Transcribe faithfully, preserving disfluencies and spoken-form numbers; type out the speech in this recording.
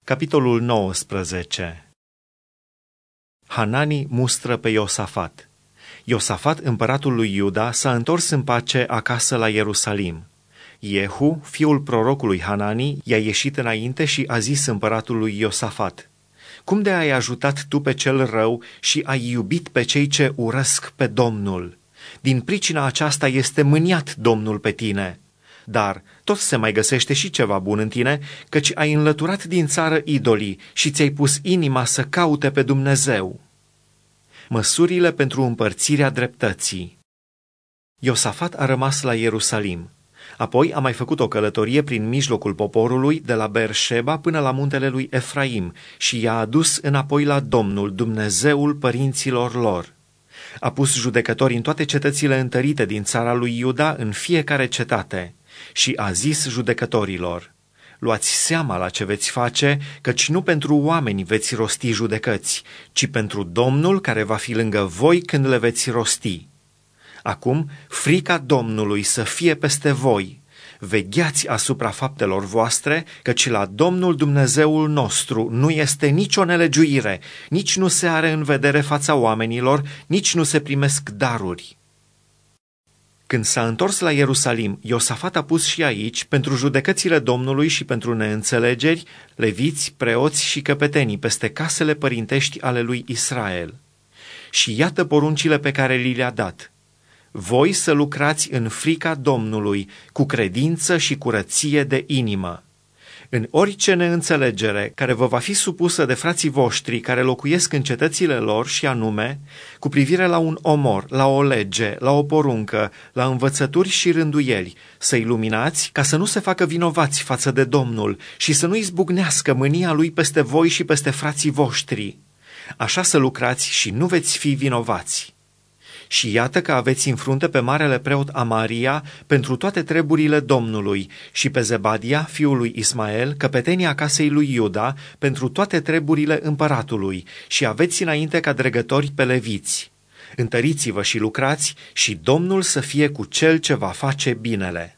Capitolul nouăsprezece. Hanani mustră pe Iosafat. Iosafat, împăratul lui Iuda, s-a întors în pace acasă la Ierusalim. Iehu, fiul prorocului Hanani, i-a ieșit înainte și a zis împăratului Iosafat: Cum de ai ajutat tu pe cel rău și ai iubit pe cei ce urăsc pe Domnul? Din pricina aceasta este mâniat Domnul pe tine. Dar tot se mai găsește și ceva bun în tine, căci ai înlăturat din țară idolii și ți-ai pus inima să caute pe Dumnezeu. Măsurile pentru împărțirea dreptății. Iosafat a rămas la Ierusalim. Apoi a mai făcut o călătorie prin mijlocul poporului, de la Beersheba până la muntele lui Efraim, și i-a adus înapoi la Domnul, Dumnezeul părinților lor. A pus judecători în toate cetățile întărite din țara lui Iuda, în fiecare cetate, și a zis judecătorilor: Luați seama la ce veți face, căci nu pentru oameni veți rosti judecăți, ci pentru Domnul care va fi lângă voi când le veți rosti. Acum, frica Domnului să fie peste voi. Vegheați asupra faptelor voastre, căci la Domnul Dumnezeul nostru nu este nicio nelegiuire, nici nu se are în vedere fața oamenilor, nici nu se primesc daruri. Când s-a întors la Ierusalim, Iosafat a pus și aici, pentru judecățile Domnului și pentru neînțelegeri, leviți, preoți și căpetenii peste casele părintești ale lui Israel. Și iată poruncile pe care li le-a dat: Voi să lucrați în frica Domnului, cu credință și curăție de inimă. În orice neînțelegere care vă va fi supusă de frații voștri care locuiesc în cetățile lor, și anume, cu privire la un omor, la o lege, la o poruncă, la învățături și rânduieli, să-i luminați ca să nu se facă vinovați față de Domnul și să nu izbucnească mânia lui peste voi și peste frații voștri. Așa să lucrați și nu veți fi vinovați. Și iată că aveți în frunte pe marele preot Amaria pentru toate treburile Domnului și pe Zebadia, fiul lui Ismael, căpetenia casei lui Iuda, pentru toate treburile împăratului, și aveți înainte ca dregători pe leviți. Întăriți-vă și lucrați, și Domnul să fie cu cel ce va face binele.